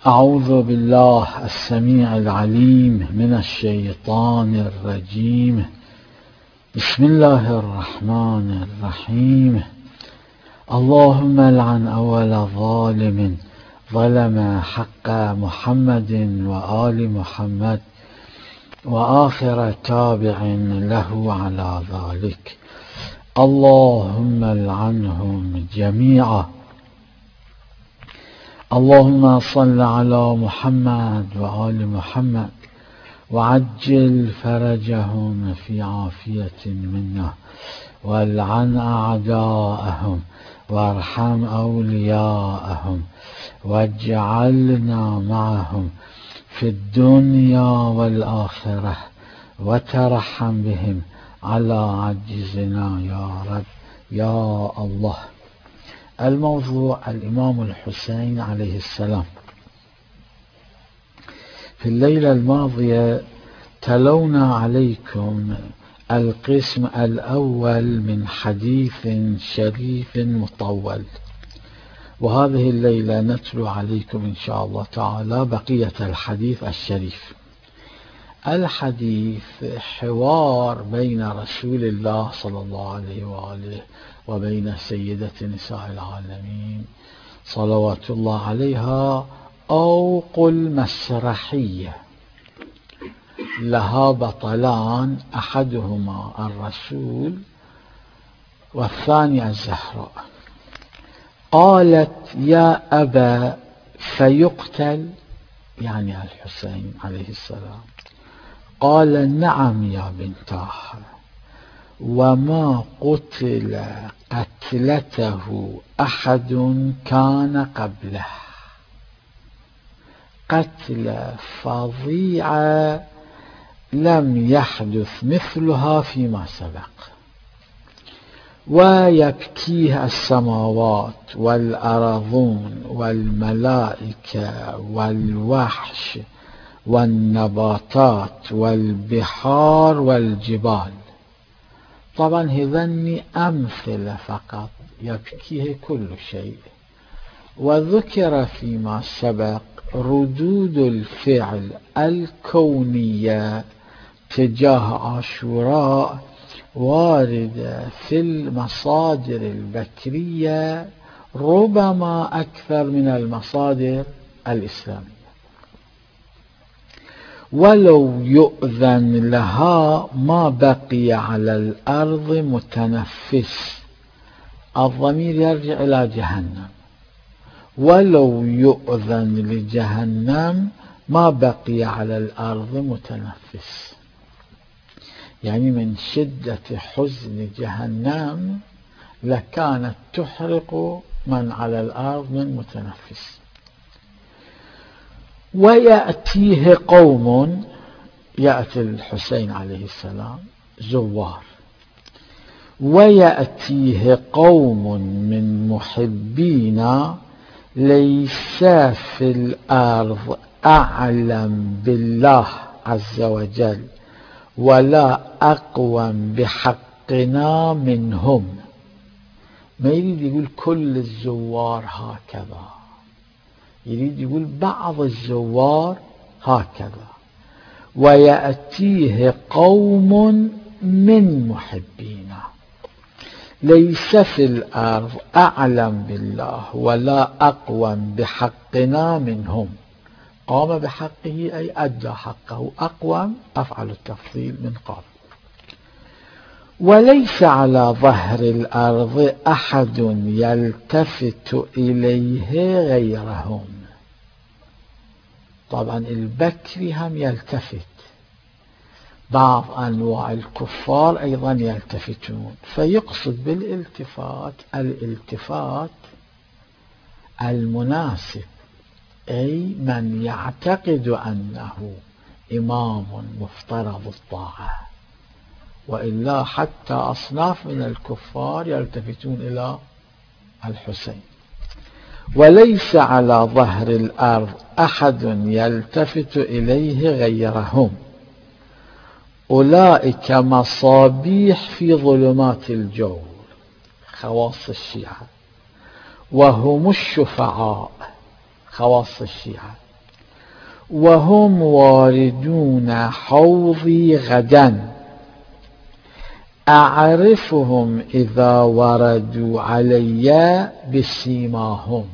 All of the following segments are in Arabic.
أعوذ بالله السميع العليم من الشيطان الرجيم. بسم الله الرحمن الرحيم. اللهم لعن أول ظالم ظلم حق محمد وآل محمد وآخر تابع له على ذلك. اللهم لعنهم جميعا. اللهم صل على محمد وآل محمد وعجل فرجهم في عافية منا، والعن أعداءهم وارحم أولياءهم، واجعلنا معهم في الدنيا والآخرة، وترحم بهم على عجزنا يا رب يا الله. الموضوع الإمام الحسين عليه السلام. في الليلة الماضية تلونا عليكم القسم الأول من حديث شريف مطول، وهذه الليلة نتلو عليكم إن شاء الله تعالى بقية الحديث الشريف. الحديث حوار بين رسول الله صلى الله عليه وآله وبين سيدة نساء العالمين صلوات الله عليها، أو قل مسرحية لها بطلان، أحدهما الرسول والثاني الزهراء. قالت: يا أبا فيقتل، يعني الحسين عليه السلام. قال: نعم يا بنتاه، وما قتل قتلته أحد كان قبله، قتل فظيعة لم يحدث مثلها فيما سبق، ويبكيه السماوات والأرضون والملائكة والوحش والنباتات والبحار والجبال. طبعا هذني أمثلة فقط، يبكيه كل شيء. وذكر فيما سبق ردود الفعل الكونية تجاه عاشوراء واردة في المصادر البكرية ربما أكثر من المصادر الإسلامية، ولو يؤذن لها ما بقي على الأرض متنفس. الضمير يرجع إلى جهنم. ولو يؤذن لجهنم ما بقي على الأرض متنفس، يعني من شدة حزن جهنم لكانت تحرق من على الأرض من متنفس. ويأتيه قوم، يأتي الحسين عليه السلام زوار، ويأتيه قوم من محبينا ليس في الأرض أعلم بالله عز وجل ولا أقوم بحقنا منهم. ما يريد يقول كل الزوار هكذا، يريد يقول بعض الزوار هكذا. ويأتيه قوم من محبينا ليس في الأرض أعلم بالله ولا أقوم بحقنا منهم. قام بحقه أي أدى حقه، أقوم أفعل التفضيل من قبل. وليس على ظهر الأرض أحد يلتفت إليه غيرهم. طبعا البكري هم يلتفت، بعض أنواع الكفار أيضا يلتفتون، فيقصد بالالتفات الالتفات المناسب، أي من يعتقد أنه إمام مفترض الطاعة، وإلا حتى أصناف من الكفار يلتفتون إلى الحسين. وليس على ظهر الأرض أحد يلتفت إليه غيرهم، أولئك مصابيح في ظلمات الجور، خواص الشيعة، وهم الشفعاء، خواص الشيعة، وهم واردون حوضي غدا أعرفهم إذا وردوا علي بسيماهم.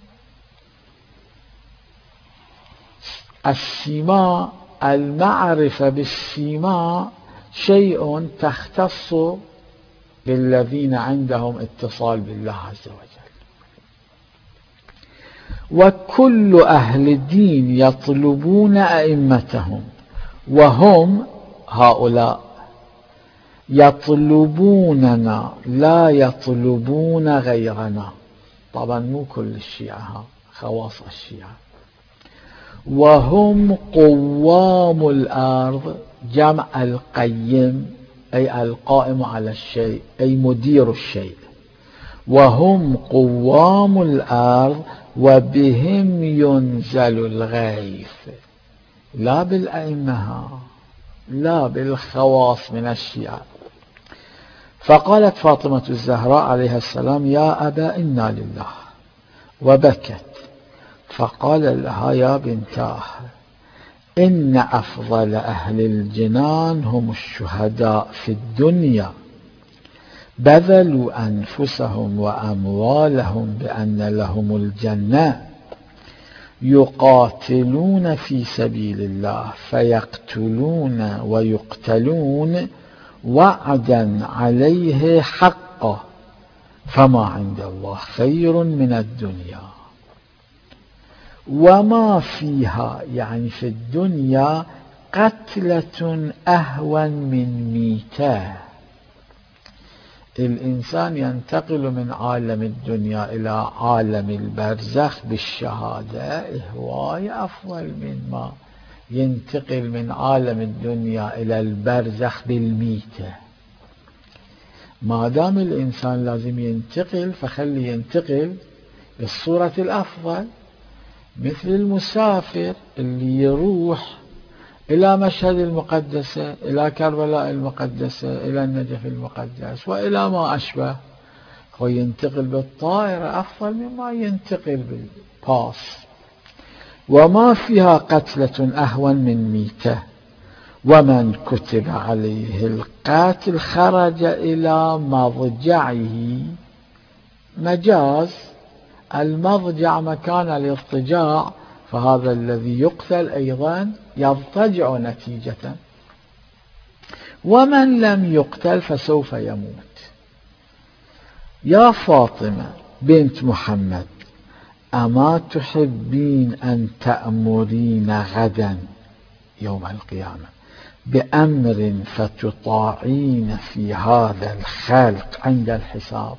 السيماء، المعرفة بالسيماء شيء تختص بالذين عندهم اتصال بالله عز وجل، وكل أهل الدين يطلبون أئمتهم، وهم هؤلاء يطلبوننا لا يطلبون غيرنا. طبعا مو كل الشيعة، خواص الشيعة. وهم قوام الأرض، جمع القيم أي القائم على الشيء أي مدير الشيء. وهم قوام الأرض وبهم ينزل الغيث، لا بالأئمة، لا بالخواص من الشيعة. فقالت فاطمة الزهراء عليها السلام: يا أبا إنا لله، وبكت. فقال لها: يا بنتاه، إن أفضل أهل الجنان هم الشهداء في الدنيا، بذلوا أنفسهم وأموالهم بأن لهم الجنة، يقاتلون في سبيل الله فيقتلون ويقتلون وعدا عليه حقا، فما عند الله خير من الدنيا وما فيها، يعني في الدنيا، قتلة أهون من ميتة. الإنسان ينتقل من عالم الدنيا إلى عالم البرزخ بالشهادة، هواية أفضل من ما ينتقل من عالم الدنيا إلى البرزخ بالميتة. ما دام الإنسان لازم ينتقل، فخلي ينتقل بالصورة الأفضل، مثل المسافر اللي يروح إلى مشهد المقدسة، إلى كربلاء المقدسة، إلى النجف المقدس، وإلى ما أشبه، وينتقل بالطائرة أفضل مما ينتقل بالباص. وما فيها قتلة أهون من ميتة، ومن كتب عليه القاتل خرج إلى مضجعه. مجاز، المضجع مكان الاضطجاع، فهذا الذي يقتل أيضا يضطجع نتيجة. ومن لم يقتل فسوف يموت. يا فاطمة بنت محمد، أما تحبين أن تأمرين غدا يوم القيامة بأمر فتطاعين في هذا الخلق عند الحساب؟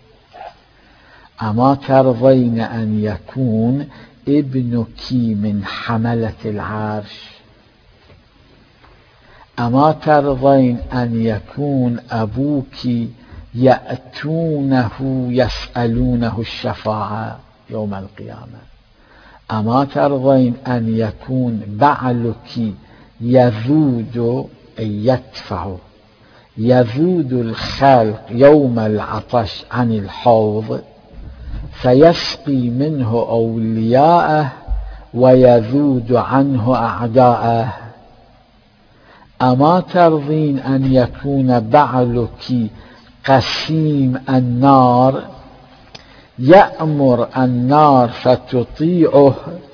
أما ترضين أن يكون ابنك من حملة العرش؟ أما ترضين أن يكون أبوك يأتونه يسألونه الشفاعة يوم القيامة؟ أما ترضين أن يكون بعلك يذود أي يدفع يذود الخلق يوم العطش عن الحوض فيسقي منه أولياءه ويذود عنه أعداءه؟ أما ترضين أن يكون بعلك قسيم النار يأمر النار فتطيعه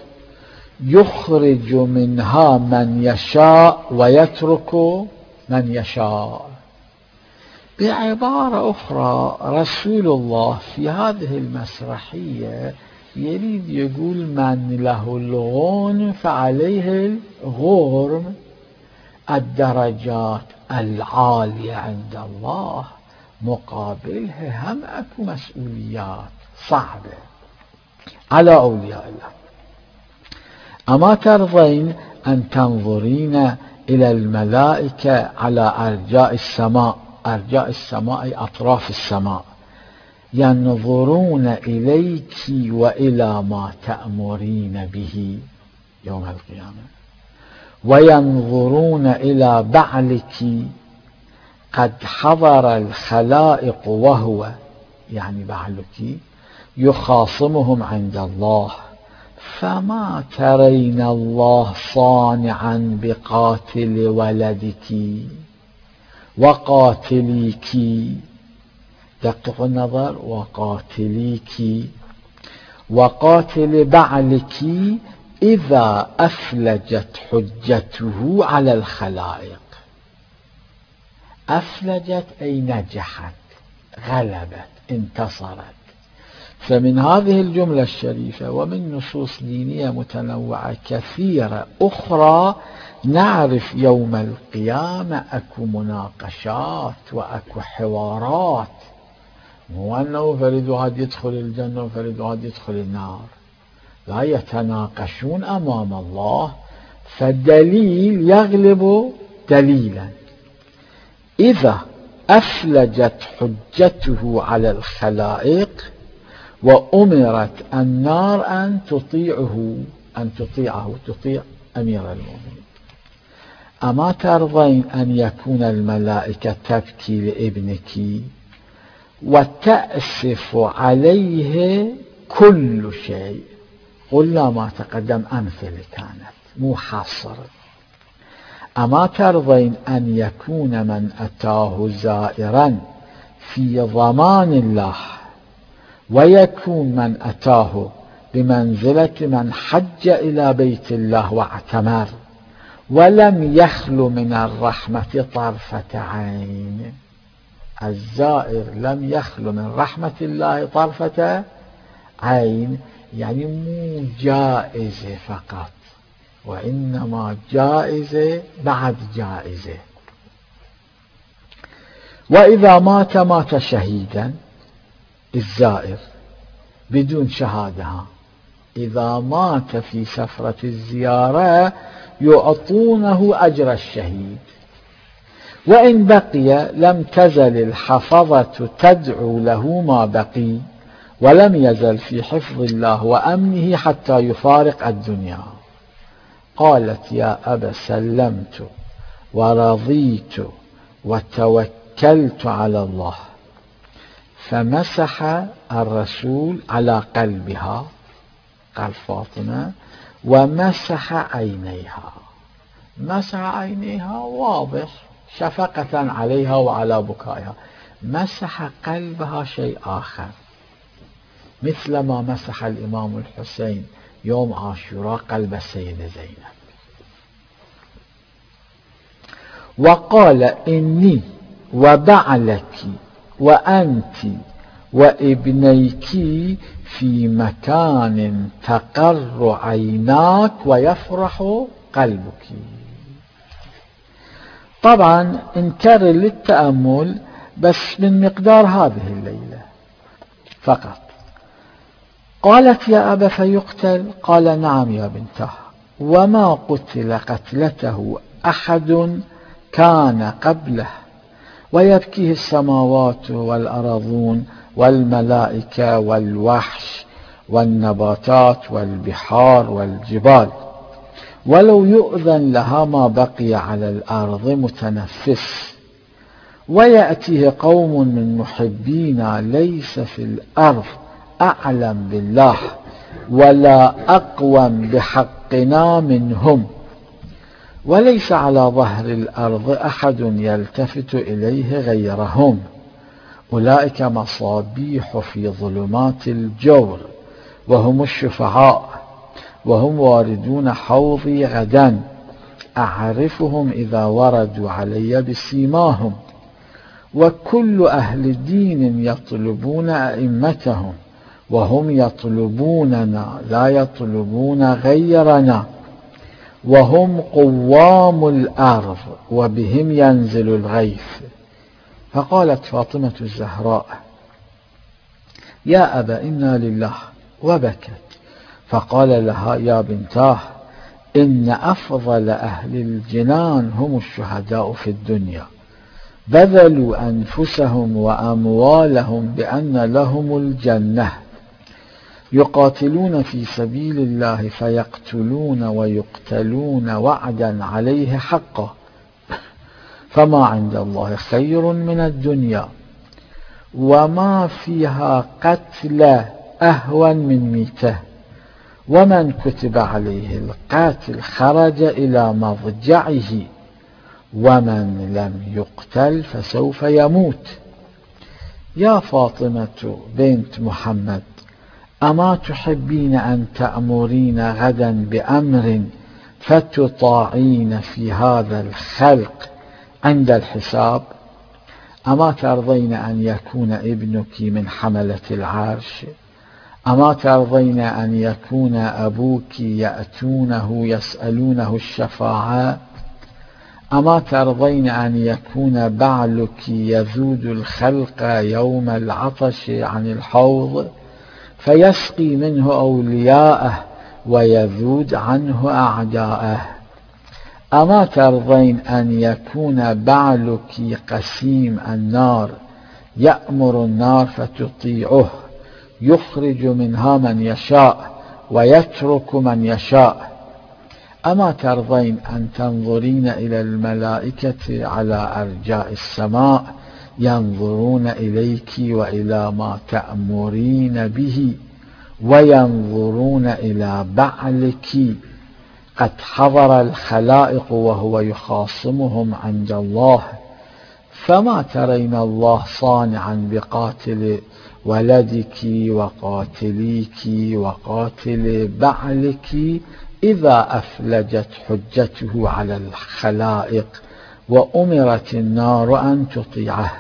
يخرج منها من يشاء ويترك من يشاء؟ بعبارة أخرى، رسول الله في هذه المسرحية يريد يقول: من له الغنم فعليه الغرم. الدرجات العالية عند الله مقابلها هم أكو مسؤوليات صعبة على أولياء الله. أما ترضين أن تنظرين إلى الملائكة على أرجاء السماء، أرجاء السماء أي أطراف السماء، ينظرون إليك وإلى ما تأمرين به يوم القيامة، وينظرون إلى بعلك قد حضر الخلائق وهو يعني بعلك يخاصمهم عند الله، فما ترين الله صانعا بقاتل ولدك وقاتليك، دقق النظر، وقاتليك وقاتل بعلك إذا أفلجت حجته على الخلائق. أفلجت أي نجحت، غلبت، انتصرت. فمن هذه الجملة الشريفة ومن نصوص دينية متنوعة كثيرة أخرى نعرف يوم القيامة أكو مناقشات وأكو حوارات، مو أنه فريد واحد يدخل الجنة وفريد واحد يدخل النار، لا، يتناقشون أمام الله، فالدليل يغلب دليلا. إذا أفلجت حجته على الخلائق وأمرت النار أن تطيع أمير المؤمنين. أما ترضين أن يكون الملائكة تبكي لابنك وتأسف عليه كل شيء؟ قلنا ما تقدم أمثلة كانت مو حصر. أما ترضين أن يكون من أتاه زائرا في ضمان الله ويكون من أتاه بمنزلة من حج إلى بيت الله واعتمر ولم يخل من الرحمة طرفة عين؟ الزائر لم يخل من رحمة الله طرفة عين، يعني مو جائزة فقط، وإنما جائزة بعد جائزة. وإذا مات شهيدا الزائر بدون شهادة، إذا مات في سفرة الزيارة يعطونه أجر الشهيد، وإن بقي لم تزل الحفظة تدعو له ما بقي، ولم يزل في حفظ الله وأمنه حتى يفارق الدنيا. قالت يا أبا سلمت ورضيت وتوكلت على الله. فمسح الرسول على قلبها، قلب فاطمة، ومسح عينيها. مسح عينيها واضح، شفقة عليها وعلى بكائها. مسح قلبها شيء آخر، مثل ما مسح الإمام الحسين يوم عاشوراء قلب السيدة زينب. وقال إني وبعلك وأنت وابنيك في مكان تقر عيناك ويفرح قلبك. طبعا انكر للتأمل بس من مقدار هذه الليلة فقط. قالت يا أبا فيقتل؟ قال نعم يا بنته. وما قتل قتلته أحد كان قبله، ويبكيه السماوات والأرضون والملائكة والوحش والنباتات والبحار والجبال، ولو يؤذن لها ما بقي على الأرض متنفس. ويأتيه قوم من محبينا ليس في الأرض أعلم بالله ولا أقوم بحقنا منهم، وليس على ظهر الأرض أحد يلتفت إليه غيرهم. أولئك مصابيح في ظلمات الجور، وهم الشفعاء، وهم واردون حوضي غدا، أعرفهم إذا وردوا علي بسيماهم. وكل أهل دين يطلبون أئمتهم، وهم يطلبوننا لا يطلبون غيرنا، وهم قوام الأرض وبهم ينزل الغيث. فقالت فاطمة الزهراء يا أبا إنا لله، وبكت. فقال لها يا بنتاه إن أفضل أهل الجنان هم الشهداء في الدنيا، بذلوا أنفسهم وأموالهم بأن لهم الجنة، يقاتلون في سبيل الله فيقتلون ويقتلون وعدا عليه حقا، فما عند الله خير من الدنيا وما فيها قتل أهون من ميته، ومن كتب عليه القتل خرج إلى مضجعه، ومن لم يقتل فسوف يموت. يا فاطمة بنت محمد، أما تحبين أن تأمرين غدا بأمر فتطاعين في هذا الخلق عند الحساب؟ أما ترضين أن يكون ابنك من حملة العرش؟ أما ترضين أن يكون أبوك يأتونه يسألونه الشفاعة؟ أما ترضين أن يكون بعلك يذود الخلق يوم العطش عن الحوض فيسقي منه أولياءه ويذود عنه أعداءه؟ أما ترضين أن يكون بعلك قسيم النار يأمر النار فتطيعه، يخرج منها من يشاء ويترك من يشاء؟ أما ترضين أن تنظرين إلى الملائكة على أرجاء السماء ينظرون إليك وإلى ما تأمرين به، وينظرون إلى بعلك قد حضر الخلائق وهو يخاصمهم عند الله، فما ترين الله صانعا بقاتل ولدك وقاتليك وقاتل بعلك إذا أفلجت حجته على الخلائق وأمرت النار أن تطيعه؟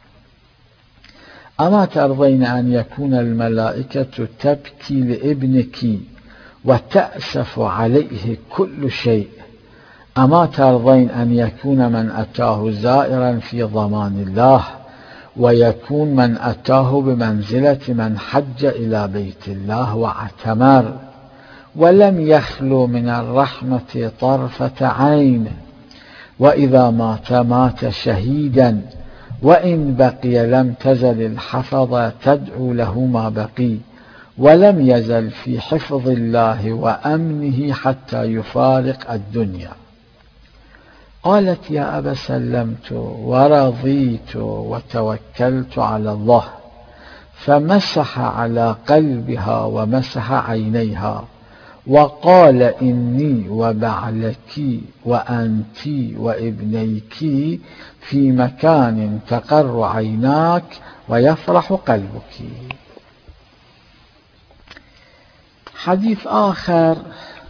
أما ترضين أن يكون الملائكة تبكي لابنك وتأسف عليه كل شيء؟ أما ترضين أن يكون من أتاه زائرا في ضمان الله ويكون من أتاه بمنزلة من حج إلى بيت الله واعتمر ولم يخلو من الرحمة طرفة عين، وإذا مات شهيدا، وإن بقي لم تزل الحفظة تدعو له ما بقي، ولم يزل في حفظ الله وأمنه حتى يفارق الدنيا. قالت: يا أبا سلمت ورضيت وتوكلت على الله، فمسح على قلبها ومسح عينيها وقال: إني وبعلك وأنت وابنيك في مكان تقر عيناك ويفرح قلبك. حديث آخر،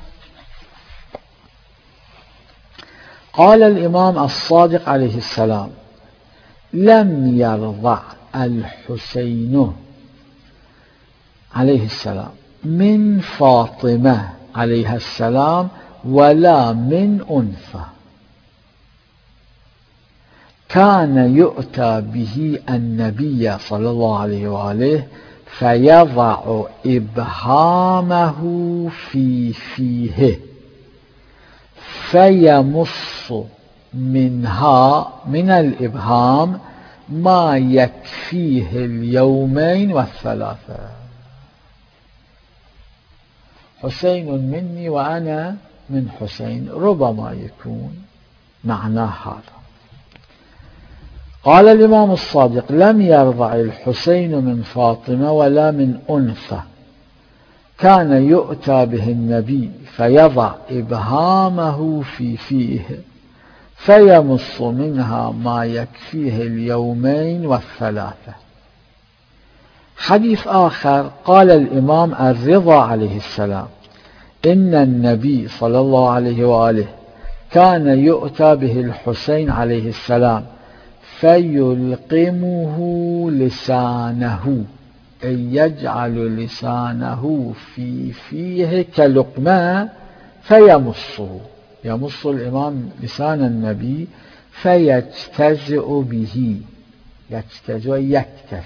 قال الإمام الصادق عليه السلام: لم يرضع الحسين عليه السلام من فاطمة عليها السلام ولا من أنثى، كان يؤتى به النبي صلى الله عليه وآله فيضع إبهامه في فيه فيمص منها من الإبهام ما يكفيه اليومين والثلاثة. حسين مني وأنا من حسين، ربما يكون معناه هذا. قال الإمام الصادق: لم يرضع الحسين من فاطمة ولا من أنثى، كان يؤتى به النبي فيضع إبهامه في فيه فيمص منها ما يكفيه اليومين والثلاثة. حديث آخر، قال الإمام الرضا عليه السلام: إن النبي صلى الله عليه وآله كان يؤتى به الحسين عليه السلام فيلقمه لسانه، أي يجعل لسانه في فيه كلقمة فيمصه، يمص الإمام لسان النبي فيجتزئ به، يجتزئ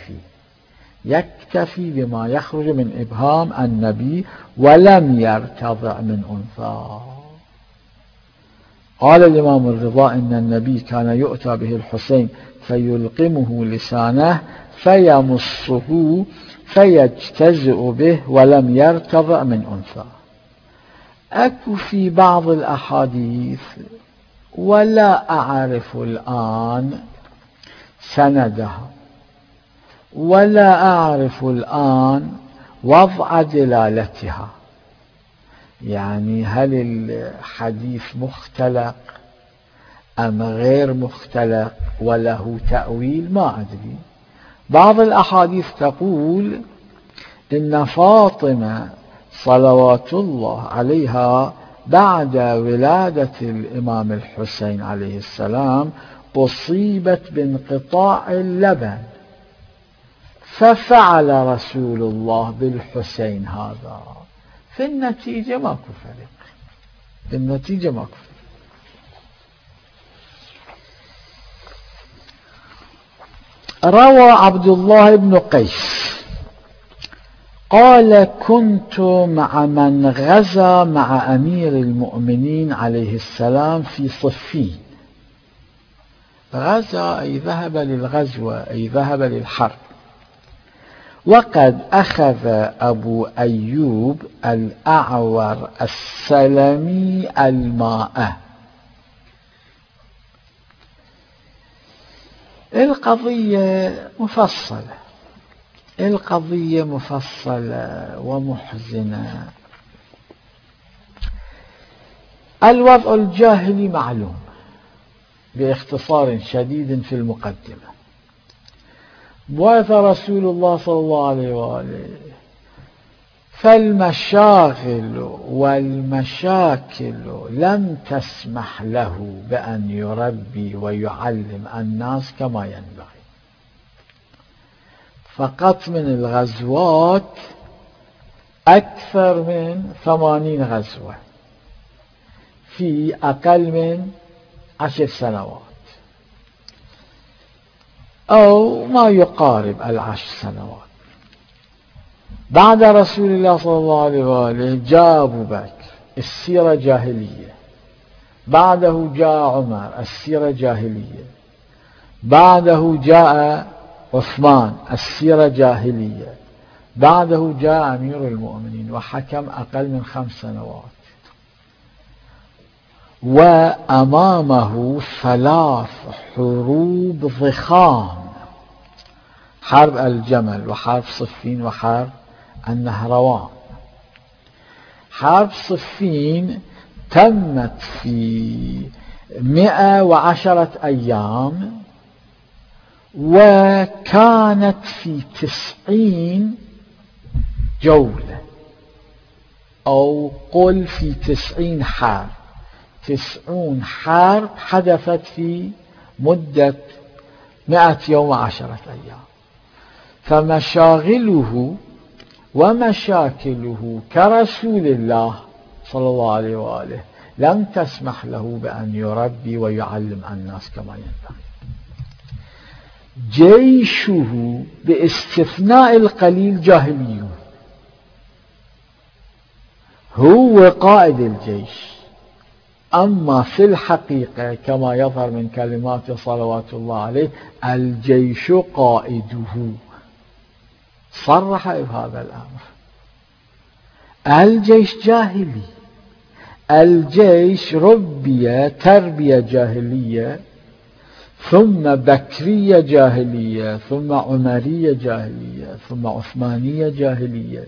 يكتفي بما يخرج من إبهام النبي ولم يرتضع من أنثى. قال الإمام الرضا: إن النبي كان يؤتى به الحسين فيلقمه لسانه فيمصه فيجتزئ به ولم يرتضع من أنثى. أكو في بعض الأحاديث ولا أعرف الآن سندها ولا أعرف الآن وضع دلالتها، يعني هل الحديث مختلق أم غير مختلق وله تأويل؟ ما أدري. بعض الأحاديث تقول إن فاطمة صلوات الله عليها بعد ولادة الإمام الحسين عليه السلام أصيبت بانقطاع اللبن، ففعل رسول الله بالحسين هذا، في النتيجة ماكو فرق، في النتيجة ماكو فرق. روى عبد الله بن قيس قال: كنت مع من غزا مع أمير المؤمنين عليه السلام في صفين. غزا أي ذهب للغزوة، أي ذهب للحرب. وقد أخذ أبو أيوب الأعور السلمي الماء. القضية مفصلة ومحزنة. الوضع الجاهلي معلوم باختصار شديد في المقدمة. بعث رسول الله صلى الله عليه وآله، فالمشاغل والمشاكل لم تسمح له بأن يربي ويعلم الناس كما ينبغي. فقط من الغزوات أكثر من 80 غزوة في أقل من 10 سنوات أو ما يقارب 10 سنوات. بعد رسول الله صلى الله عليه وآله جاء أبو بكر، السيرة جاهلية. بعده جاء عمر، السيرة جاهلية. بعده جاء عثمان، السيرة جاهلية. بعده جاء أمير المؤمنين وحكم أقل من 5 سنوات. وأمامه 3 حروب ضخام: حرب الجمل، وحرب صفين، وحرب النهروان. حرب صفين تمت في 110 أيام، وكانت في 90 جولة، أو قل في 90 حرب. 90 حرب حدثت في مدة 100 يوم و10 أيام. فمشاغله ومشاكله كرسول الله صلى الله عليه وآله لم تسمح له بأن يربي ويعلم الناس كما ينبغي. جيشه باستثناء القليل جاهليون، هو قائد الجيش، أما في الحقيقة كما يظهر من كلمات صلوات الله عليه الجيش قائده. صرح بهذا الأمر. الجيش جاهلي، الجيش ربي تربية جاهلية، ثم بكرية جاهلية، ثم عمرية جاهلية، ثم عثمانية جاهلية.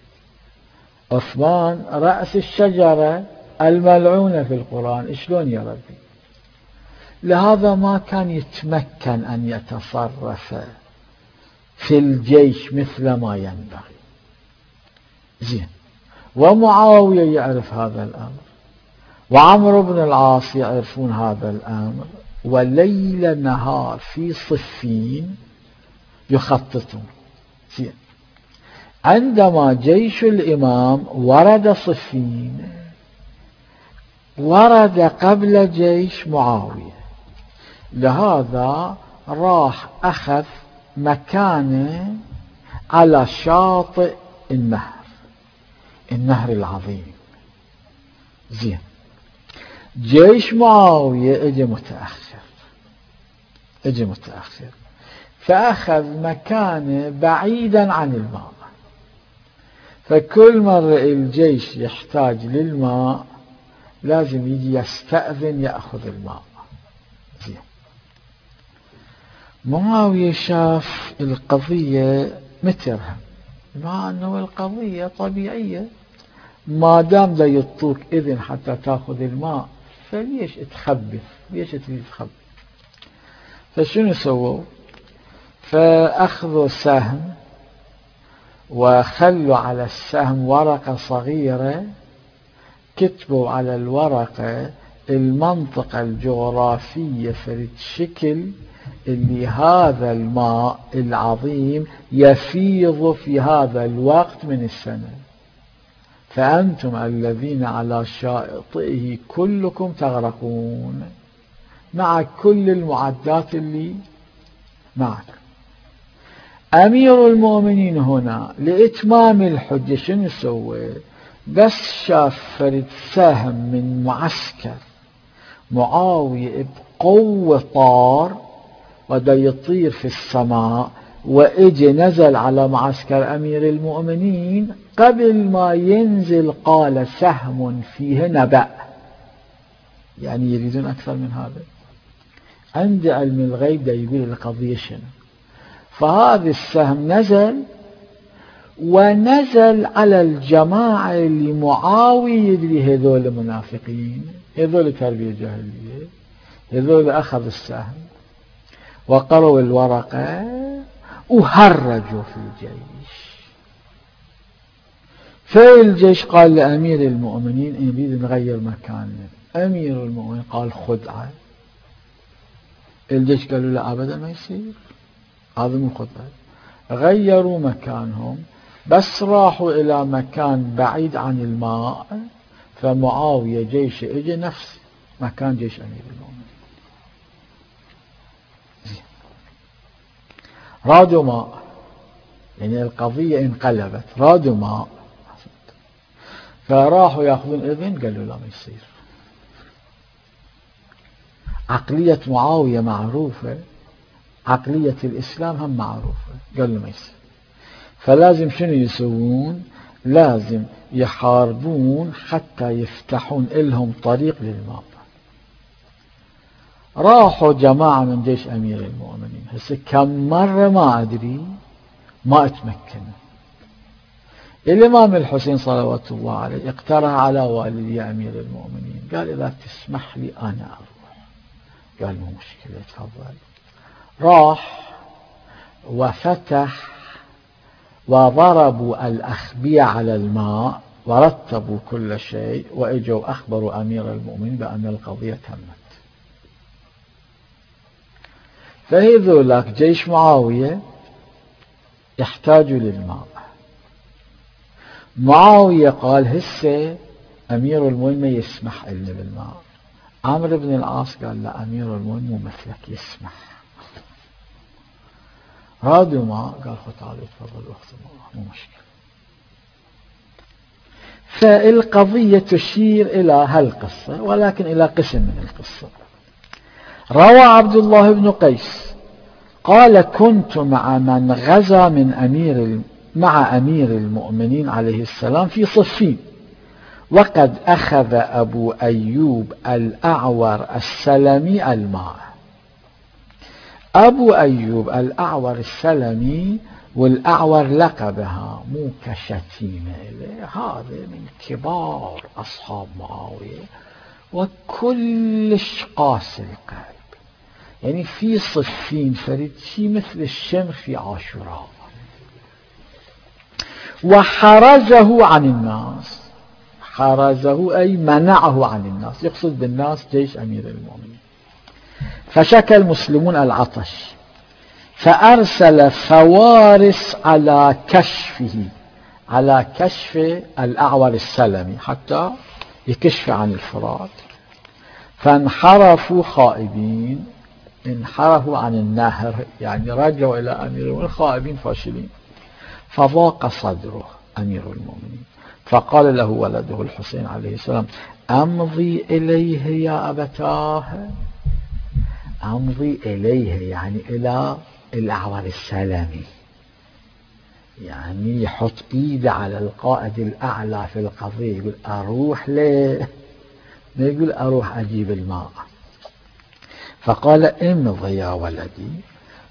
عثمان رأس الشجرة الملعونة في القرآن، شلون يربي؟ لهذا ما كان يتمكن أن يتصرف في الجيش مثل ما ينبغي. زين. ومعاوية يعرف هذا الأمر، وعمرو بن العاص يعرفون هذا الأمر، وليل نهار في صفين يخططون. زين. عندما جيش الإمام ورد صفين، ورد قبل جيش معاوية، لهذا راح أخذ مكانه على شاطئ النهر العظيم. زين. جيش معاوية اجى متأخر، فأخذ مكانه بعيدا عن الماء. فكل مرة الجيش يحتاج للماء لازم يجي يستأذن يأخذ الماء. زين. معاوية شاف القضية مترها، مع أنه القضية طبيعية، ما دام دا يعطوك إذن حتى تأخذ الماء فليش تخبث؟ ليش تريد تخبث؟ فشنو سووا؟ فأخذوا سهم وخلوا على السهم ورقة صغيرة، كتبوا على الورقة المنطقة الجغرافية في الشكل اللي هذا الماء العظيم يفيض في هذا الوقت من السنة، فأنتم الذين على شاطئه كلكم تغرقون، مع كل المعدات اللي معك. أمير المؤمنين هنا لإتمام الحجة شنو سوى؟ بس شاف فرد سهم من معسكر معاوية بقوة طار ودا يطير في السماء وإجي نزل على معسكر أمير المؤمنين، قبل ما ينزل قال سهم فيه نبأ. يعني يريدون أكثر من هذا؟ عند علم الغيب دا يقول القضية شنو. فهذا السهم ونزل على الجماعة اللي معاوية يدري هذول منافقين، هذول تربية جاهلية، هذول أخذ السهم وقروا الورقة وهرجوا في الجيش. فالجيش قال لأمير المؤمنين نريد نغير مكاننا. أمير المؤمنين قال خدعة. الجيش قالوا لا أبدا ما يصير، هذا مو خدعة. غيروا مكانهم، بس راحوا إلى مكان بعيد عن الماء، فمعاوية جيش اجى نفس مكان جيش أمير المؤمنين. رادوا ماء، يعني القضية انقلبت، رادوا ماء، فراحوا يأخذون إذن قالوا لا ما يصير. عقلية معاوية معروفة، عقلية الإسلام هم معروفة، قالوا ما يصير. فلازم شنو يسوون؟ لازم يحاربون حتى يفتحون لهم طريق للماء. راحوا جماعة من جيش أمير المؤمنين، هسه كم مرة ما أدري ما اتمكنوا. الإمام الحسين صلوات الله عليه اقترح على والدي أمير المؤمنين، قال إذا تسمح لي أنا أروح. قال مو مشكلة تفضل. راح وفتح وضربوا الأخبية على الماء ورتبوا كل شيء، وإجوا أخبروا أمير المؤمنين بأن القضية تمت. فهذولاك جيش معاوية يحتاجوا للماء. معاوية قال هسه أمير المؤمنين ما يسمح لنا بالماء. عمرو بن العاص قال لا أمير المؤمنين مو مثلك يسمح. رادوا ماء، قال خذ تعالوا تفضل واخذوا ماء مو مشكلة. فالقضية تشير إلى هالقصة، ولكن إلى قسم من القصة. روى عبد الله بن قيس قال كنت مع من غزا مع أمير المؤمنين عليه السلام في صفين، وقد أخذ أبو أيوب الأعور السلمي الماء. أبو أيوب الأعور السلمي، والأعور لقبها مو كشتيمة، هذا من كبار أصحاب معاوية وكلش قاسي القلب. يعني في صفين فريد شي مثل الشمس في عاشوراء. وحرزه عن الناس، حرزه أي منعه عن الناس، يقصد بالناس جيش أمير المؤمنين. فشكى المسلمون العطش، فأرسل فوارس على كشف الأعور السلمي حتى يكشف عن الفرات. فانحرفوا خائبين، انحرفوا عن النهر، يعني رجعوا إلى أمير المؤمنين خائبين فاشلين. فضاق صدره أمير المؤمنين، فقال له ولده الحسين عليه السلام أمضي إليه يا أبتاه. أمضي إليه يعني إلى الأعور السلمي، يعني يحط إيده على القائد الأعلى في القضية، يقول أروح ليه، ما يقول أروح أجيب الماء. فقال امضي يا ولدي.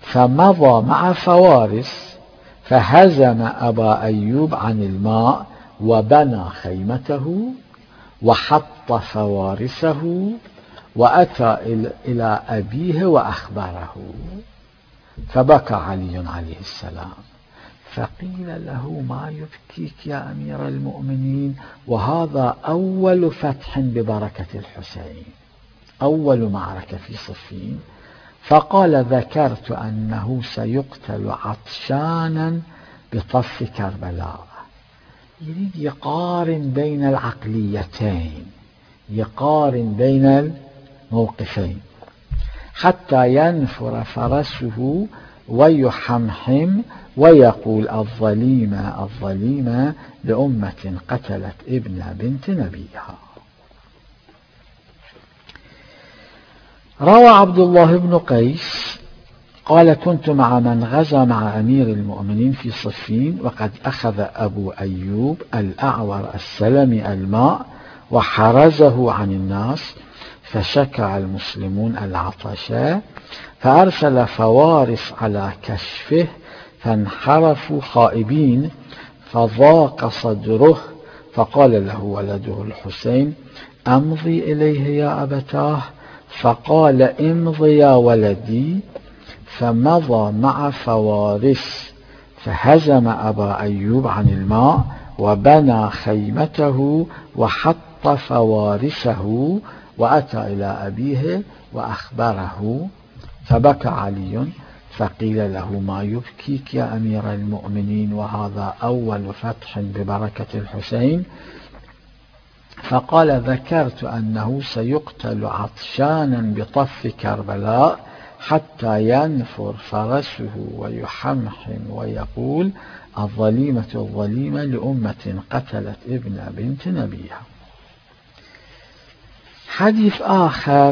فمضى مع فوارس، فهزم أبا أيوب عن الماء وبنى خيمته وحط فوارسه وأتى إلى أبيه وأخبره. فبكى علي عليه السلام، فقيل له: ما يبكيك يا أمير المؤمنين؟ وهذا أول فتح ببركة الحسين، أول معركة في صفين. فقال: ذكرت أنه سيقتل عطشانا بطف كربلاء. يريد يقارن بين العقليتين، يقارن بين الموقفين، حتى ينفر فرسه ويحمحم ويقول: الظليمة الظليمة لأمة قتلت ابن بنت نبيها. روى عبد الله بن قيس قال: كنت مع من غزا مع أمير المؤمنين في صفين، وقد أخذ أبو أيوب الأعور السلمي الماء وحرزه عن الناس، فشكع المسلمون العطش، فأرسل فوارس على كشفه، فانحرفوا خائبين، فضاق صدره، فقال له ولده الحسين: أمضي إليه يا أبتاه. فقال: امضي يا ولدي. فمضى مع فوارس، فهزم أبا أيوب عن الماء، وبنى خيمته وحط فوارسه، وأتى إلى أبيه وأخبره. فبكى علي، فقيل له: ما يبكيك يا أمير المؤمنين؟ وهذا أول فتح ببركة الحسين. فقال: ذكرت أنه سيقتل عطشانا بطف كربلاء، حتى ينفر فرسه ويحمحم ويقول: الظليمة الظليمة لأمة قتلت ابن بنت نبيها. حديث آخر،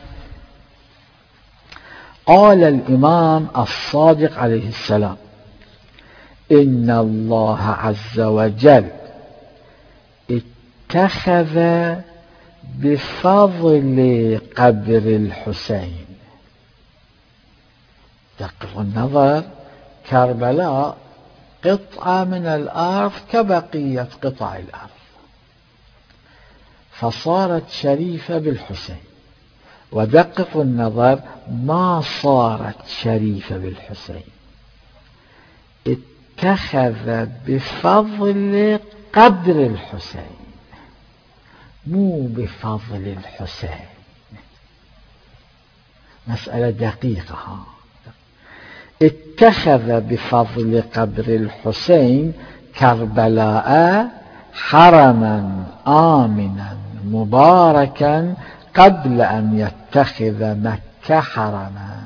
قال الإمام الصادق عليه السلام: إن الله عز وجل اتخذ بفضل قبر الحسين. دقوا النظر، كربلاء قطعة من الأرض كبقية قطع الأرض، فصارت شريفة بالحسين. ودققوا النظر، ما صارت شريفة بالحسين، اتخذ بفضل قبر الحسين، مو بفضل الحسين. مسألة دقيقة. اتخذ بفضل قبر الحسين كربلاء حرما آمنا مباركا قبل أن يتخذ مكة حرما.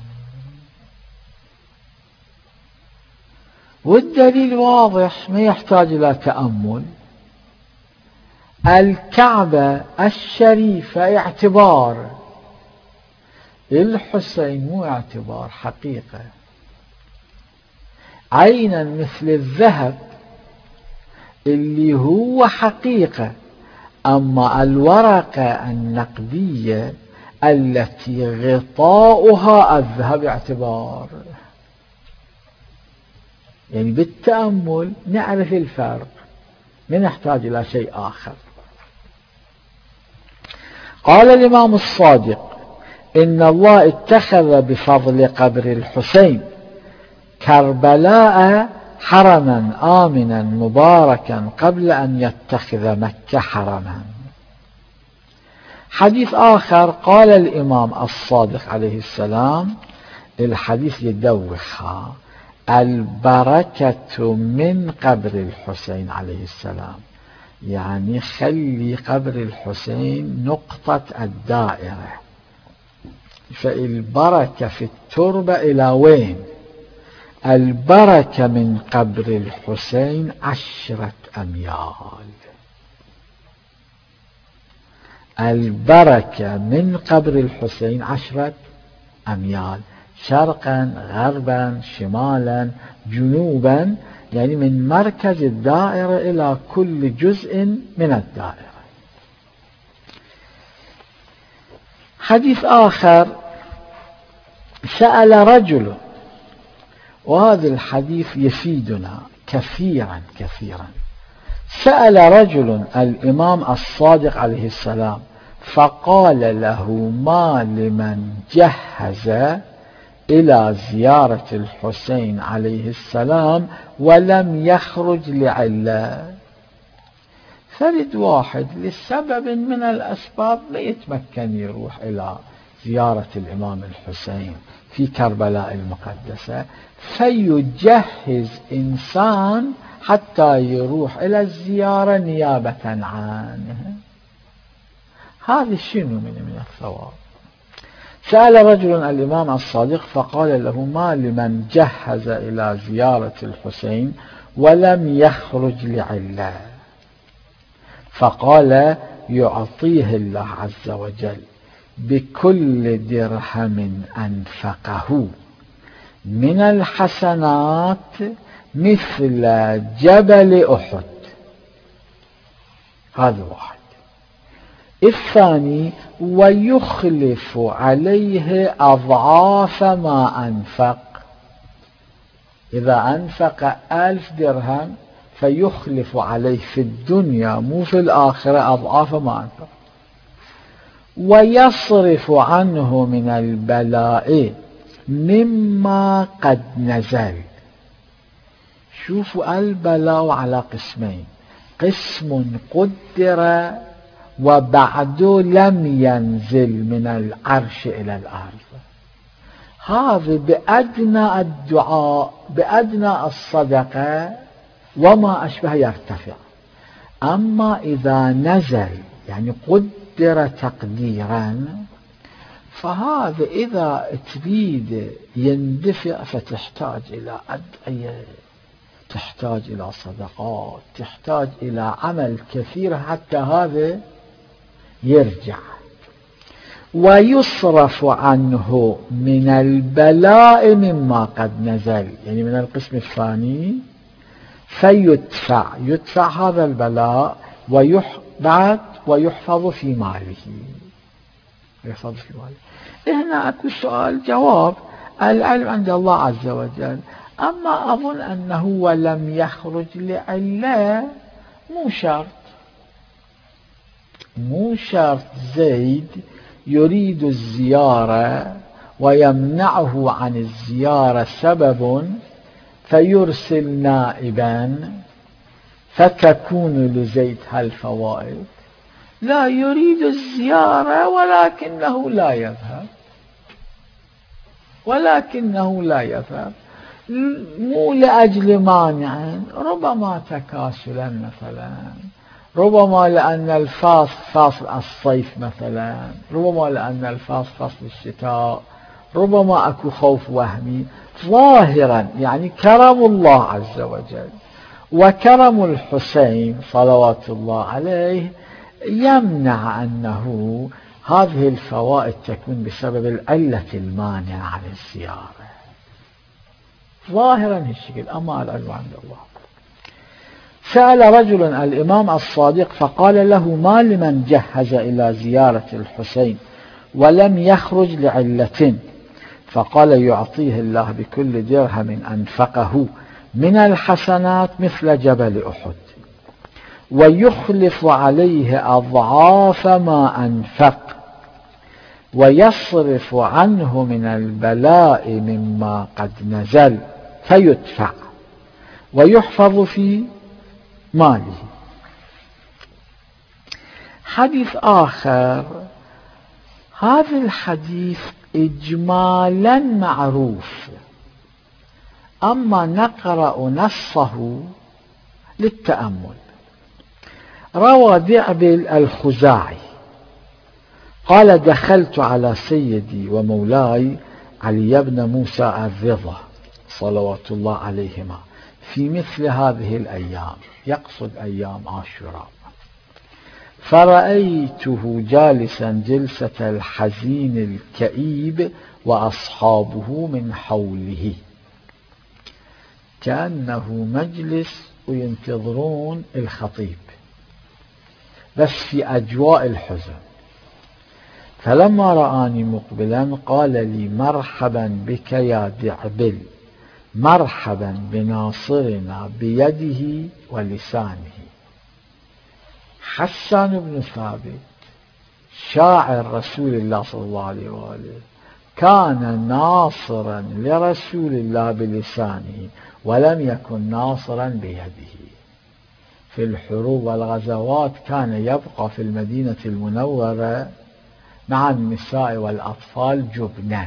والدليل واضح، ما يحتاج إلى تأمل. الكعبة الشريفة اعتبار، الحسين مو اعتبار، حقيقة. عينا مثل الذهب اللي هو حقيقة، أما الورقة النقدية التي غطاؤها الذهب اعتبار. يعني بالتأمل نعرف الفرق، ما نحتاج إلى شيء آخر. قال الإمام الصادق: إن الله اتخذ بفضل قبر الحسين كربلاء حرما آمنا مباركا قبل أن يتخذ مكة حرما. حديث آخر، قال الإمام الصادق عليه السلام، الحديث يدوخها: البركة من قبر الحسين عليه السلام، يعني خلي قبر الحسين نقطة الدائرة. فالبركة في التربة إلى وين؟ البركة من قبر الحسين 10 أميال. البركة من قبر الحسين 10 أميال، شرقا غربا شمالا جنوبا، يعني من مركز الدائرة إلى كل جزء من الدائرة. حديث آخر، سأل رجل، وهذا الحديث يفيدنا كثيرا كثيرا. سأل رجل الإمام الصادق عليه السلام فقال له: ما لمن جهز إلى زيارة الحسين عليه السلام ولم يخرج لعلة؟ فرد واحد لسبب من الأسباب لا يتمكن يروح إلى زيارة الإمام الحسين في كربلاء المقدسة، فيجهز إنسان حتى يروح إلى الزيارة نيابة عنه. هذا شنو من الثواب؟ سأل رجل الإمام الصادق فقال له: ما لمن جهز إلى زيارة الحسين ولم يخرج لعلة؟ فقال: يعطيه الله عز وجل بكل درهم أنفقه من الحسنات مثل جبل أحد. هذا واحد. الثاني: ويخلف عليه أضعاف ما أنفق. إذا أنفق 1000 درهم فيخلف عليه في الدنيا مو في الآخرة أضعاف ما أنفق. ويصرف عنه من البلاء مما قد نزل. شوفوا البلاء على قسمين: قسم قدر وبعد لم ينزل من العرش إلى الأرض. هذا بأدنى الدعاء بأدنى الصدقة وما أشبه يرتفع. أما إذا نزل يعني قدر تقديرا، فهذا إذا تريد يندفع فتحتاج إلى أدعية، تحتاج إلى صدقات، تحتاج إلى عمل كثير حتى هذا يرجع. ويصرف عنه من البلاء مما قد نزل، يعني من القسم الثاني، يدفع هذا البلاء ويحفظ في ماله. هنا أكو سؤال جواب. العلم عند الله عز وجل. أما أظن أنه ولم يخرج لعلة مو شرط زيد يريد الزيارة ويمنعه عن الزيارة سبب فيرسل نائبا فتكون لزيد هالفوائد. لا، يريد الزيارة ولكنه لا يذهب مو لأجل مانع، ربما تكاسلا مثلا، ربما لأن فاصل الصيف مثلا، ربما لأن فصل الشتاء، ربما أكو خوف وهمي. ظاهرا يعني كرم الله عز وجل وكرم الحسين صلوات الله عليه يمنع أنه هذه الفوائد تكون بسبب العلة المانعة عن الزيارة. ظاهرا هالشكل، أما العلم عند الله. سأل رجل الإمام الصادق فقال له: ما لمن جهز إلى زيارة الحسين ولم يخرج لعلة؟ فقال: يعطيه الله بكل درهم أنفقه من الحسنات مثل جبل أحد، ويخلف عليه أضعاف ما أنفق، ويصرف عنه من البلاء مما قد نزل فيدفع، ويحفظ في ماله. حديث آخر. هذا الحديث إجمالا معروف، أما نقرأ نصه للتأمل. روى دعبل الخزاعي قال: دخلت على سيدي ومولاي علي بن موسى الرضا صلوات الله عليهما في مثل هذه الأيام، يقصد أيام عاشوراء، فرأيته جالسا جلسة الحزين الكئيب وأصحابه من حوله، كأنه مجلس وينتظرون الخطيب بس في أجواء الحزن. فلما رآني مقبلا قال لي: مرحبا بك يا دعبل، مرحبا بناصرنا بيده ولسانه. حسان بن ثابت شاعر رسول الله صلى الله عليه وآله كان ناصرا لرسول الله بلسانه ولم يكن ناصرا بيده. في الحروب والغزوات كان يبقى في المدينة المنورة مع النساء والأطفال جبنا،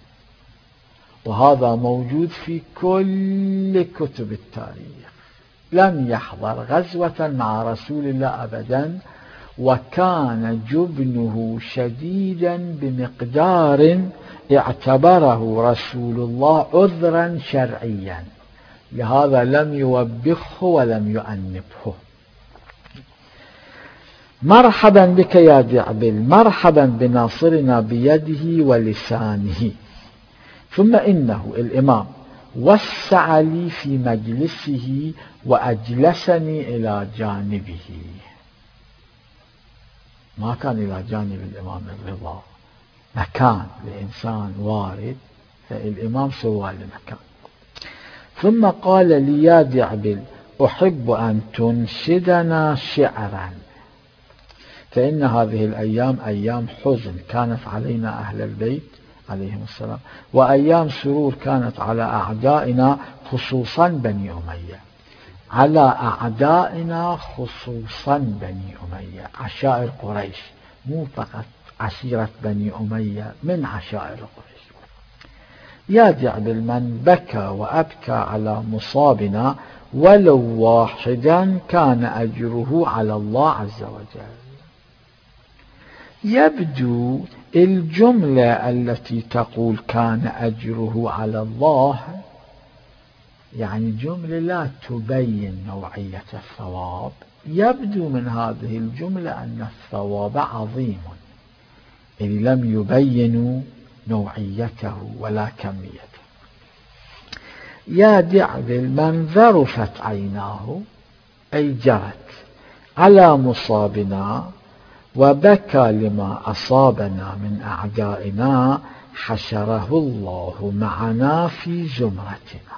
وهذا موجود في كل كتب التاريخ. لم يحضر غزوة مع رسول الله أبدا، وكان جبنه شديدا بمقدار اعتبره رسول الله عذرا شرعيا، لهذا لم يوبخه ولم يؤنبه. مرحبا بك يا دعبل، مرحبا بناصرنا بيده ولسانه. ثم إنه الإمام وسع لي في مجلسه وأجلسني إلى جانبه. ما كان إلى جانب الإمام الرضا، مكان لإنسان وارد، فالإمام سوى لمكان. ثم قال لي يا دعبل أحب أن تنشدنا شعرا، فإن هذه الأيام أيام حزن كانت علينا أهل البيت عليهم السلام، وأيام سرور كانت على أعدائنا خصوصا بني أمية، على أعدائنا خصوصا بني أمية، عشائر قريش، مو فقط عشيرة بني أمية، من عشائر قريش. يا دعبل من بكى وأبكى على مصابنا ولو واحدا كان أجره على الله عز وجل. يبدو الجملة التي تقول كان أجره على الله يعني جملة لا تبين نوعية الثواب. يبدو من هذه الجملة أن الثواب عظيم، إذ لم يبينوا نوعيته ولا كميته. يا دعبل من ذرفت عيناه أي جرت على مصابنا وبكى لما أصابنا من أعدائنا حشره الله معنا في زمرتنا.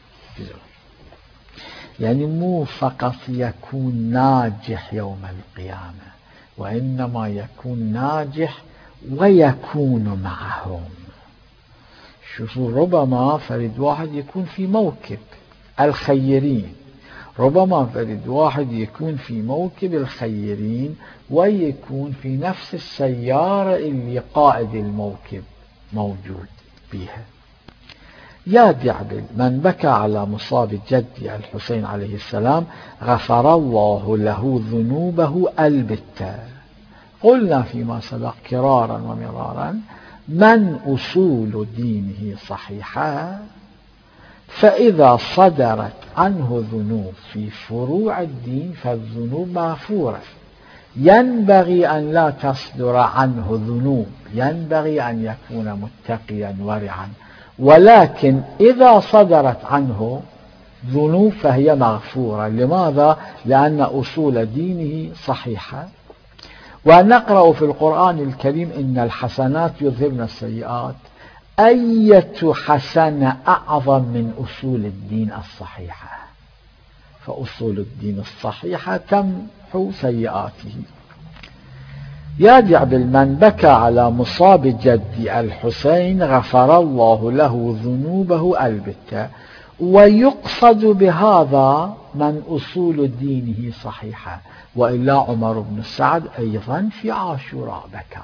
يعني مو فقط يكون ناجح يوم القيامة، وإنما يكون ناجح ويكون معهم. شوفوا، ربما فرد واحد يكون في موكب الخيرين، ربما فرد واحد يكون في موكب الخيرين ويكون في نفس السيارة اللي قائد الموكب موجود بها. يا دعبل من بكى على مصاب جدي الحسين عليه السلام غفر الله له ذنوبه البتة. قلنا فيما سبق كرارا ومرارا من أصول دينه صحيحة، فإذا صدرت عنه ذنوب في فروع الدين فالذنوب مغفورة. ينبغي أن لا تصدر عنه ذنوب، ينبغي أن يكون متقيا ورعا، ولكن إذا صدرت عنه ذنوب فهي مغفورة. لماذا؟ لأن أصول دينه صحيحة. ونقرأ في القرآن الكريم إن الحسنات يذهبن السيئات. أية حسنة أعظم من أصول الدين الصحيحة؟ فأصول الدين الصحيحة تمحو سيئاته. يا دعبل من بكى على مصاب جدي الحسين غفر الله له ذنوبه البتة. ويقصد بهذا من أصول دينه صحيحة، وإلا عمر بن سعد أيضا في عاشوراء بكى.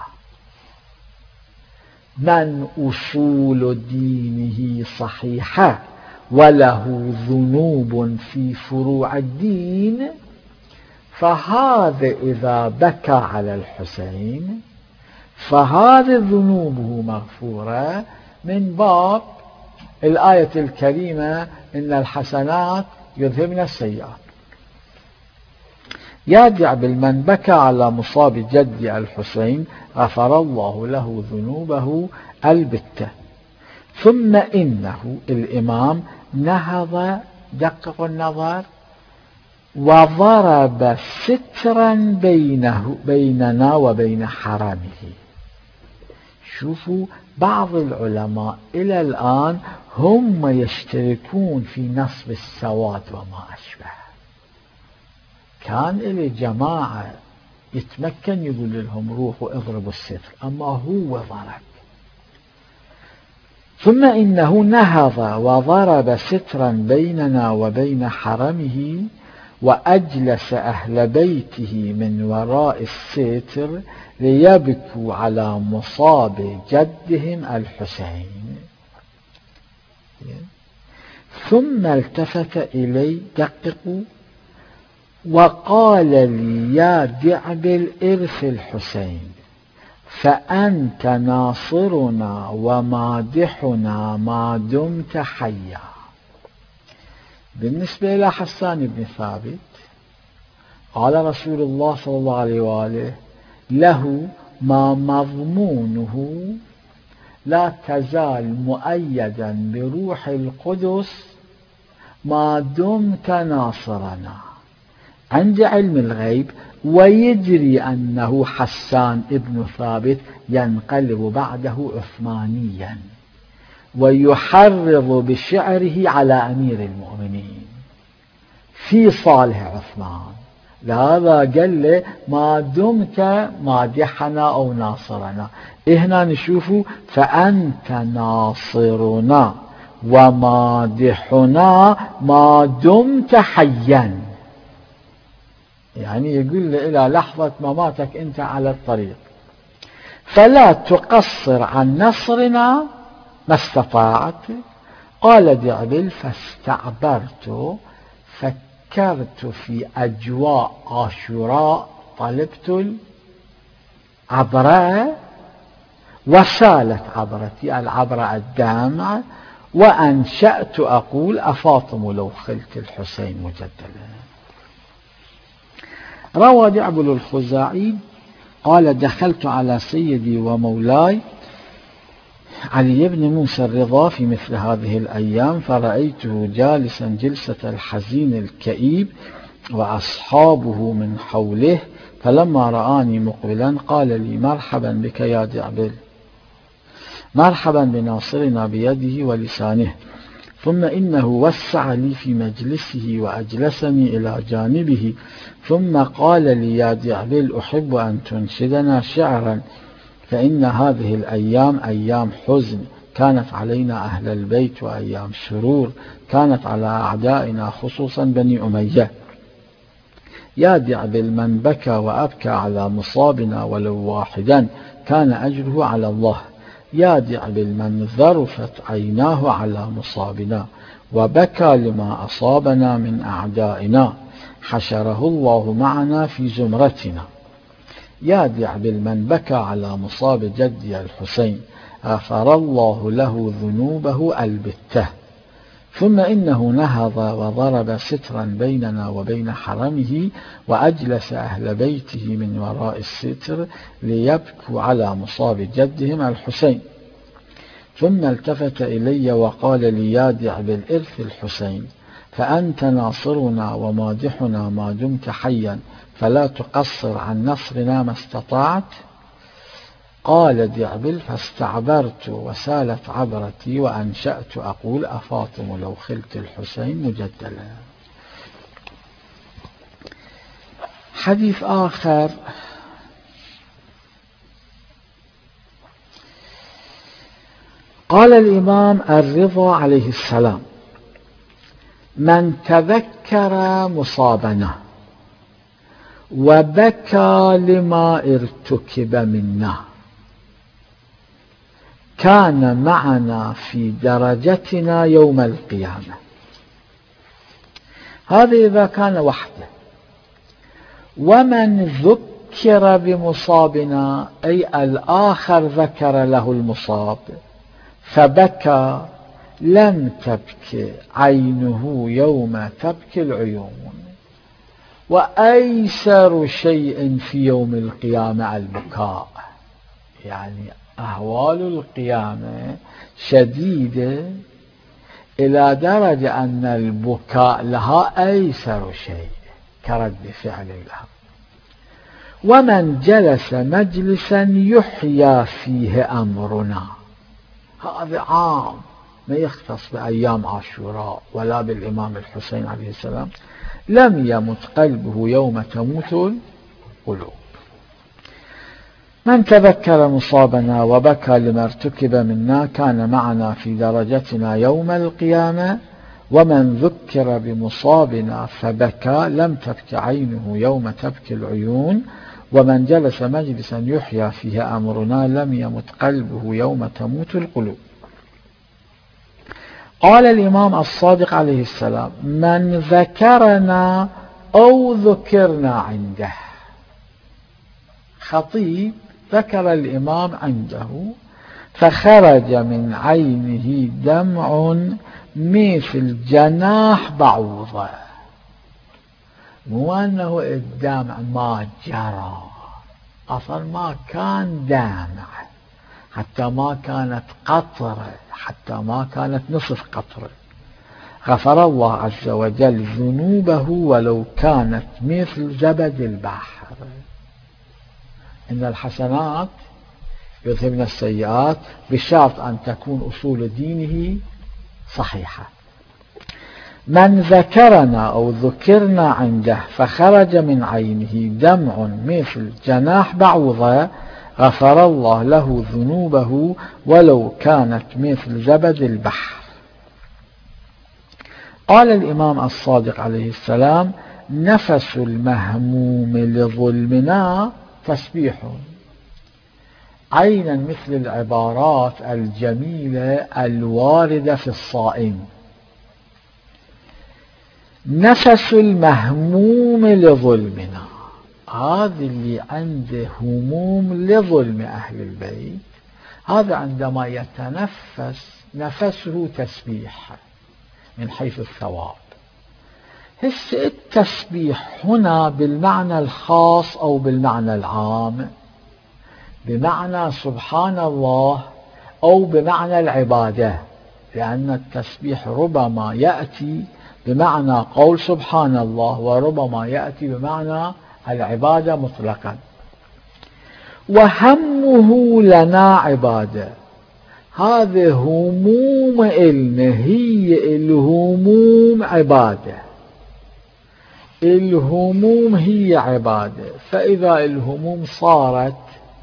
من أصول دينه صحيحة وله ذنوب في فروع الدين، فهذا إذا بكى على الحسين فهذه ذنوبه مغفورة من باب الآية الكريمة إن الحسنات يذهبن السيئات. يا دعبل من بكى على مصاب جدي الحسين غفر الله له ذنوبه البتة. ثم إنه الإمام نهض، دقق النظر، وضرب سترا بيننا وبين حرمه. شوفوا، بعض العلماء إلى الآن هم يشتركون في نصب السواد وما أشبه، كان إلي جماعة يتمكن يقول لهم روحوا اضربوا الستر، أما هو ضرب. ثم إنه نهض وضرب سترا بيننا وبين حرمه وأجلس أهل بيته من وراء الستر ليبكوا على مصاب جدهم الحسين. ثم التفت إلي دققوا وقال لي يا دعبل ارث الحسين فأنت ناصرنا ومادحنا ما دمت حيا. بالنسبة إلى حسان بن ثابت قال رسول الله صلى الله عليه وآله له ما مضمونه لا تزال مؤيدا بروح القدس ما دمت ناصرنا. عند علم الغيب ويدري أنه حسان ابن ثابت ينقلب بعده عثمانيا ويحرض بشعره على أمير المؤمنين في صالح عثمان، لهذا قال له ما دمت مادحنا أو ناصرنا. هنا نشوف فأنت ناصرنا ومادحنا ما دمت حيا، يعني يقول له إلى لحظة مماتك أنت على الطريق، فلا تقصر عن نصرنا ما استطاعت. قال دعبل فاستعبرت، فكرت في أجواء عاشوراء، طلبت العبراء وسالت عبرتي، العبرة الدامعة، وأنشأت أقول أفاطم لو خلت الحسين مجدلا. روى دعبل الخزاعي قال دخلت على سيدي ومولاي علي بن موسى الرضا في مثل هذه الأيام فرأيته جالسا جلسة الحزين الكئيب وأصحابه من حوله، فلما رآني مقبلا قال لي مرحبا بك يا دعبل، مرحبا بناصرنا بيده ولسانه. ثم إنه وسع لي في مجلسه وأجلسني إلى جانبه، ثم قال لي يا دعبل أحب أن تنشدنا شعرا، فإن هذه الأيام أيام حزن كانت علينا أهل البيت وأيام سرور كانت على أعدائنا خصوصا بني أمية. يا دعبل من بكى وأبكى على مصابنا ولو واحدا كان أجره على الله. يا دعبل من ذرفت عيناه على مصابنا وبكى لما أصابنا من أعدائنا حشره الله معنا في زمرتنا. يا دعبل من بكى على مصاب جدي الحسين غفر الله له ذنوبه البتة. ثم إنه نهض وضرب سترا بيننا وبين حرمه وأجلس أهل بيته من وراء الستر ليبكوا على مصاب جدهم الحسين. ثم التفت إلي وقال لي يا دعبل ارث الحسين فأنت ناصرنا ومادحنا ما دمت حيا، فلا تقصر عن نصرنا ما استطعت. قال دعبل فاستعبرت وسالت عبرتي وأنشأت أقول أفاطم لو خلت الحسين مجدلا. حديث آخر قال الإمام الرضا عليه السلام من تذكر مصابنا وبكى لما ارتكب منا كان معنا في درجتنا يوم القيامة. هذا إذا كان وحده. ومن ذكر بمصابنا أي الآخر ذكر له المصاب فبكى لم تبكي عينه يوم تبكي العيون. وأيسر شيء في يوم القيامة البكاء، يعني أهوال القيامة شديدة إلى درجة أن البكاء لها أيسر شيء كرد فعل لها. ومن جلس مجلسا يحيى فيه أمرنا، هذا عام ما يختص بأيام عاشوراء ولا بالإمام الحسين عليه السلام، لم يمت قلبه يوم تموت القلوب. من تذكر مصابنا وبكى لما ارتكب منا كان معنا في درجتنا يوم القيامة، ومن ذكر بمصابنا فبكى لم تبك عينه يوم تبكي العيون، ومن جلس مجلسا يحيى فيه أمرنا لم يمت قلبه يوم تموت القلوب. قال الإمام الصادق عليه السلام: من ذكرنا أو ذكرنا عنده. خطيب ذكر الإمام عنده فخرج من عينه دمع مثل جناح بعوضة. مو أنه الدمع ما جرى، أصلا ما كان دمع، حتى ما كانت قطرة، حتى ما كانت نصف قطرة. غفر الله عز وجل ذنوبه ولو كانت مثل زبد البحر. إن الحسنات يذهبن السيئات بشرط أن تكون أصول دينه صحيحة. من ذكرنا أو ذكرنا عنده فخرج من عينه دمع مثل جناح بعوضة غفر الله له ذنوبه ولو كانت مثل زبد البحر. قال الإمام الصادق عليه السلام: نفس المهموم لظلمنا تسبيح. عينا مثل العبارات الجميلة الواردة في الصائم. نفس المهموم لظلمنا، هذا اللي عنده هموم لظلم أهل البيت، هذا عندما يتنفس نفسه تسبيح من حيث الثواب. التسبيح هنا بالمعنى الخاص أو بالمعنى العام، بمعنى سبحان الله أو بمعنى العبادة، لأن التسبيح ربما يأتي بمعنى قول سبحان الله وربما يأتي بمعنى العبادة مطلقا. وهمه لنا عبادة، هذه هموم إلنا هي الهموم عبادة، الهموم هي عبادة. فإذا الهموم صارت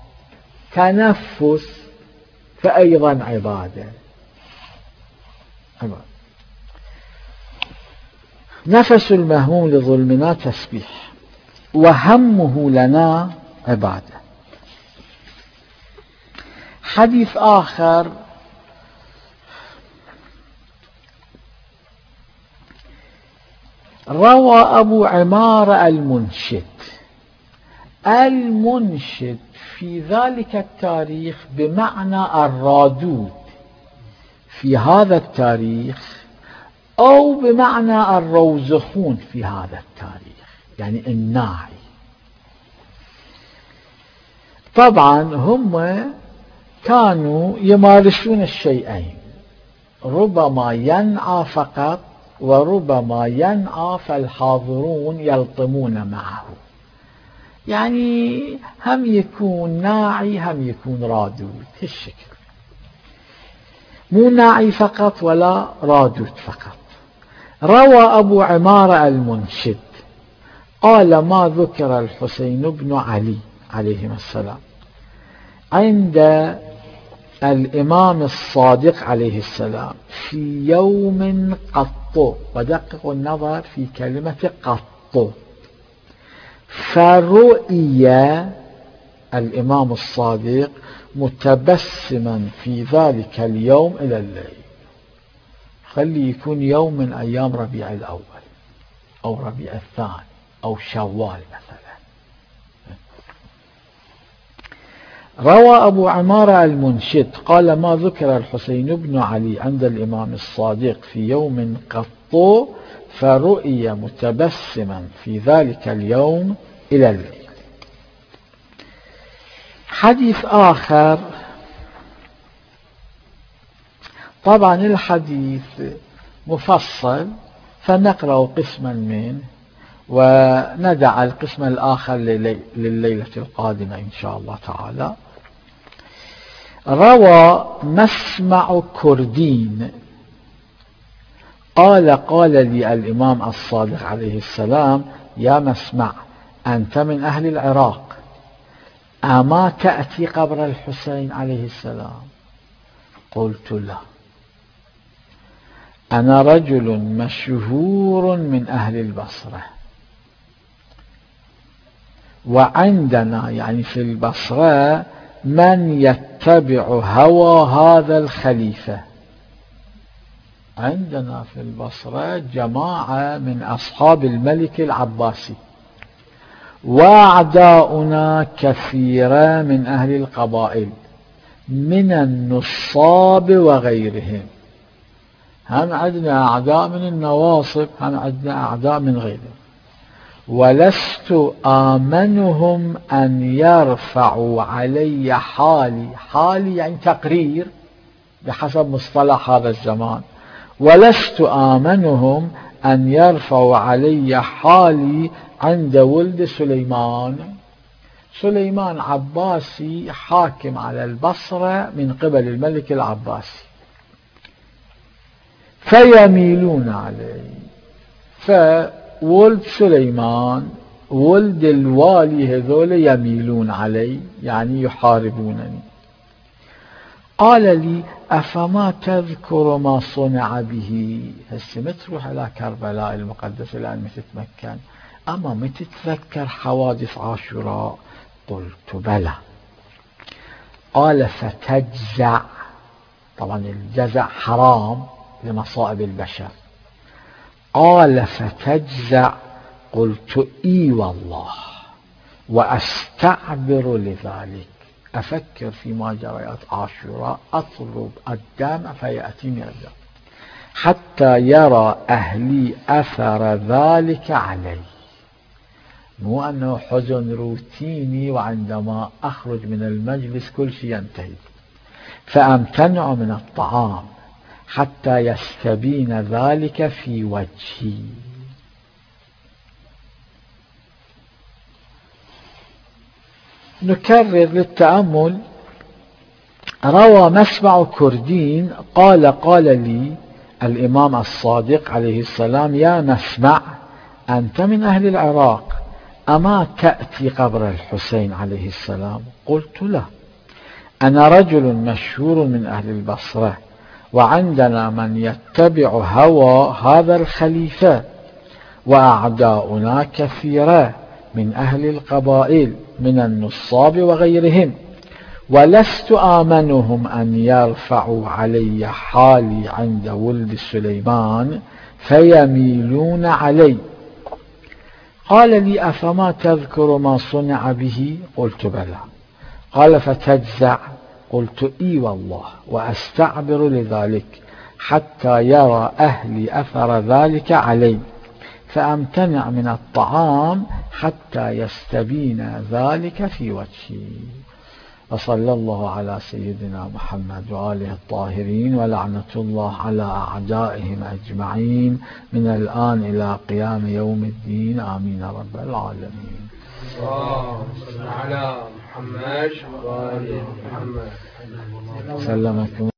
تنفس فأيضا عبادة. نفس المهموم لظلمنا تسبيح، وهمه لنا عبادة. حديث آخر: روى أبو عمارة المنشد في ذلك التاريخ بمعنى الرادود في هذا التاريخ، أو بمعنى الروزخون في هذا التاريخ، يعني الناعي. طبعا هم كانوا يمارسون الشيئين، ربما ينعى فقط وربما ينعى فالحاضرون يلطمون معه، يعني هم يكون ناعي هم يكون رادود، هالشكل، مو ناعي فقط ولا رادود فقط. روى أبو عمارة المنشد قال: ما ذكر الحسين بن علي عليهما السلام عند الإمام الصادق عليه السلام في يوم قط، ودققوا النظر في كلمة قط، فرؤي الإمام الصادق متبسما في ذلك اليوم إلى الليل. خلي يكون يوم من أيام ربيع الأول أو ربيع الثاني أو شوال مثلا. روى أبو عمارة المنشد قال: ما ذكر الحسين بن علي عند الإمام الصادق في يوم قط فرؤي متبسما في ذلك اليوم إلى الليل. حديث آخر، طبعا الحديث مفصل فنقرأ قسما منه وندع القسم الآخر لليلة القادمة إن شاء الله تعالى. روى مسمع كردين قال لي الإمام الصادق عليه السلام: يا مسمع، أنت من أهل العراق، أما تأتي قبر الحسين عليه السلام؟ قلت: لا، أنا رجل مشهور من أهل البصرة، وعندنا يعني في البصرة من يتبع هوى هذا الخليفة. عندنا في البصرة جماعة من أصحاب الملك العباسي، وأعداؤنا كثيرة من أهل القبائل من النصاب وغيرهم. هم عندنا أعداء من النواصب، هم عندنا أعداء من غيرهم. ولست آمنهم أن يرفعوا علي حالي يعني تقرير بحسب مصطلح هذا الزمان، ولست آمنهم أن يرفعوا علي حالي عند ولد سليمان عباسي حاكم على البصرة من قبل الملك العباسي، فيميلون علي. فولد سليمان ولد الوالي هذول يميلون علي، يعني يحاربونني. قال لي: أفما تذكر ما صنع به؟ هسه ما تروح على كربلاء المقدسة لأن ما تتمكن، أما ما تتذكر حوادث عاشوراء؟ قلت: بلى. قال: فتجزع. طبعا الجزع حرام لمصائب البشر. قال: فتجزع. قلت: إي والله، وأستعبر لذلك، أفكر في ماجريات عاشوراء، أطلب الدم فيأتيني الدم حتى يرى أهلي أثر ذلك علي، مو أنه حزن روتيني وعندما أخرج من المجلس كل شيء ينتهي. فأمتنع من الطعام حتى يستبين ذلك في وجهي. نكرر للتأمل. روى مسمع كردين قال لي الإمام الصادق عليه السلام: يا مسمع، أنت من أهل العراق، أما تأتي قبر الحسين عليه السلام؟ قلت: لا، أنا رجل مشهور من أهل البصرة، وعندنا من يتبع هوى هذا الخليفة، وأعداؤنا كثيرة من أهل القبائل من النصاب وغيرهم، ولست آمنهم أن يرفعوا علي حالي عند ولد سليمان فيميلون علي. قال لي: أفما تذكر ما صنع به؟ قلت: بلى. قال: فتجزع؟ قلت: إي والله، وأستعبر لذلك حتى يرى أهلي أثر ذلك علي، فأمتنع من الطعام حتى يستبين ذلك في وجهي. وصلى الله على سيدنا محمد وآله الطاهرين، ولعنة الله على أعدائهم أجمعين من الآن إلى قيام يوم الدين، آمين رب العالمين. اللهم صل على محمد وآل محمد. سلمكم